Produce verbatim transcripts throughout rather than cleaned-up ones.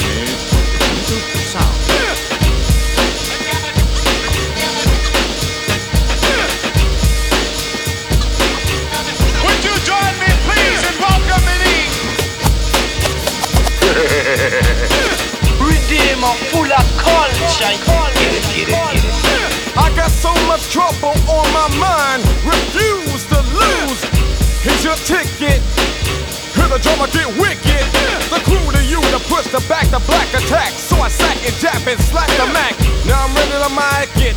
is Bluetooth sound. Would you join me, please, in welcoming Redeemer full of culture. Get it, get it, get it. I got so much trouble on my mind, refuse to lose. Here's your ticket. Hear the drummer get wicked. The crew to you to push the back, the black attack. So I sack and jab and slack the Mac. Now I'm ready to mic it.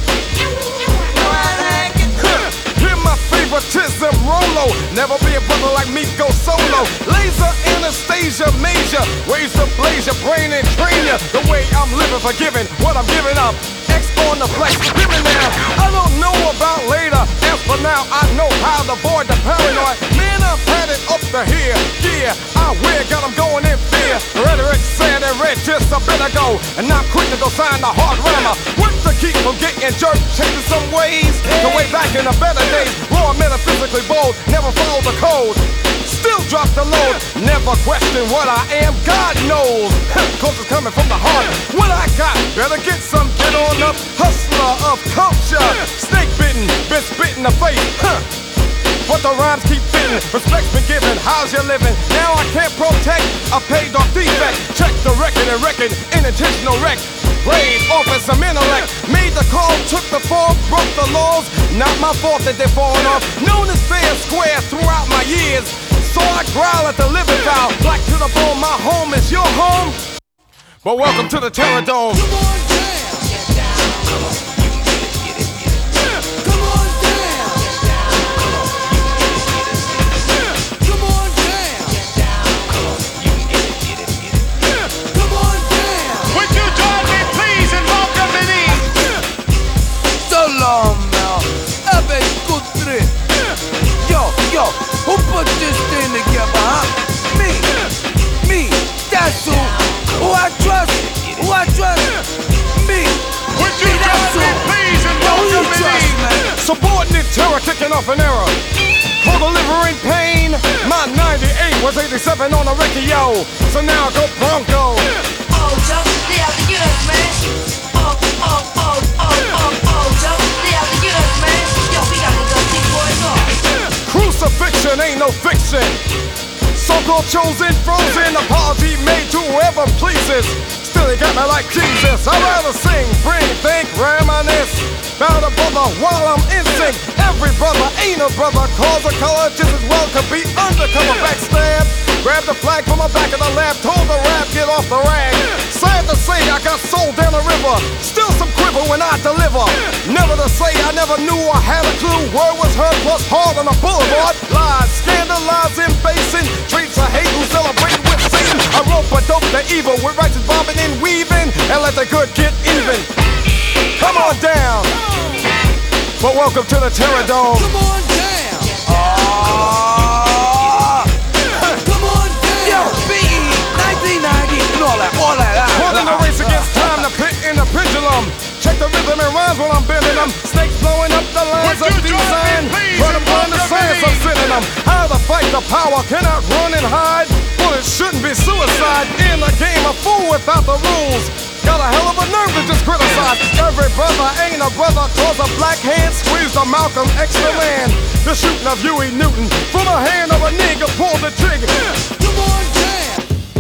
Hear my favoritism, Rolo. Never be a brother like me, go solo. Laser, Anastasia, major. Ways to blaze your brain and train you. The way I'm living, forgiving what I'm giving up. X on the flex, give me now. I don't know about later. As for now, I know how to avoid the paranoid. Man, I've had it up to here. Yeah, I wear, got them going in fear. Rhetoric said and read just a bit ago. And I'm quick to go sign the hard rammer. Work to keep from getting jerked, changing some ways. The way back in the better days. Raw, metaphysically bold, never follow the code. Still drop the load, never question what I am, God knows. Cause it's coming from the heart. What I got, better get some, get on up. Hustler of culture, snake bitten, been spit in the face. Huh. But the rhymes keep fitting, respect's been given, how's you living? Now I can't protect a paid off defect. Check the record and record, unintentional wreck. Played off as some intellect, made the call, took the fall, broke the laws. Not my fault that they're falling off. Known as fair and square throughout my years. So I growl at the living foul. Black to the bone, my home is your home. But welcome to the Terror Dome. Come on down. Get down. Come on. You can get it, get it, get it. Come on down. Get down. Come on. You can get it, get it. Come on down. Get down. Come on. You can get it, get it, get it. Come on down. Would you join me, please, in welcoming So long now. Have a good trip. Yo, yo, who put this thing together, huh? Me, me, that's who. Who I trust, who I trust. Me, Would you me, that's join me, who. please, in Yo, who you trust, welcoming man? Subordinate terror kicking off an era. Co-delivering pain. My ninety-eight was eighty-seven on the record, yo. So now go Bronco. Oh, Joe, they have to get us, man. Oh, oh, oh, oh, oh, oh, Joe, they have to get us, man. Yo, we gotta go see boys off. Crucifixion ain't no fiction. So-called chosen, frozen, apology made to whoever pleases. Still he got me like Jesus. I'd rather sing, bring, think, reminisce about a brother while I'm in sync. Every brother ain't a brother, cause a color just as well could be undercover backstab. Grab the flag from the back of the lab, told the rap, get off the rag. Sad to say, I got sold down the river. Still some quiver when I deliver. Never to say I never knew I had a clue. Word was heard plus hard on the boulevard. Lies, scandalizing, basing. Traits of hate who celebrate with Satan. I rope a dope the evil with righteous bobbing and weaving. And let the good get even. Come on down. But welcome to the Terror Dome. Come on down. Ah, come on down. Yo, B E, nineteen ninety, and all that, all that. that Running the race against time, the pit in the pendulum. Check the rhythm and rhymes while I'm bending them. Snakes blowing up the lines Would of you join design. me, please, Try to in find the science of welcoming sending them. How to fight the power, cannot run and hide. Well, it shouldn't be suicide. In the game, a fool without the rules. Got a hell of a nerve to just criticize. Every brother ain't a brother, cause a black hand squeezed a Malcolm extra man. The shooting of Huey Newton from the hand of a nigga pulled the trigger. Come on down.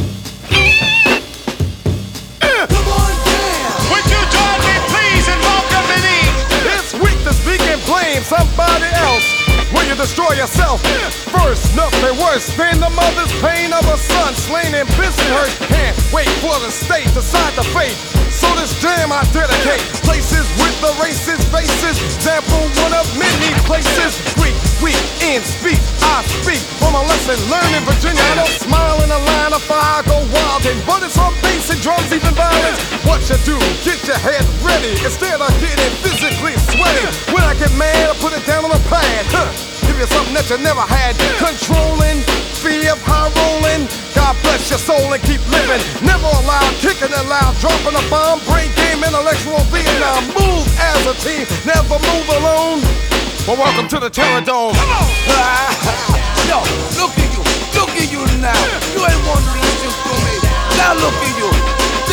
Come on down. Would you join me, please, in welcoming It's weak to speak and blame somebody else. Will you destroy yourself? First, nothing worse than the mother's pain of a son slain in Bensonhurst. Can't wait for the state to decide the fate. So this jam I dedicate. Places with the racist faces. Example one of many places. Weak, weak in speech. I speak from a lesson learned in Virginia. I don't smile in a line of fire, go wild and but it's on bass and drums, even violence. What you do? Get your head ready instead of getting physically sweaty. When I get mad, I put it down on a pad. Huh. Give you something that you never had. Controlling, fear of high rolling. God bless your soul and keep living. Never allowed, kicking it loud, dropping a bomb. Brain game, intellectual Vietnam. Move as a team, never move alone. But welcome to the Terror Dome. Come on. Yo, look at you, look at you now. You ain't want to listen to me. Now look at you.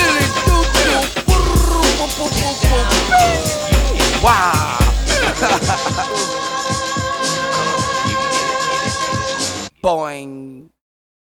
Boing.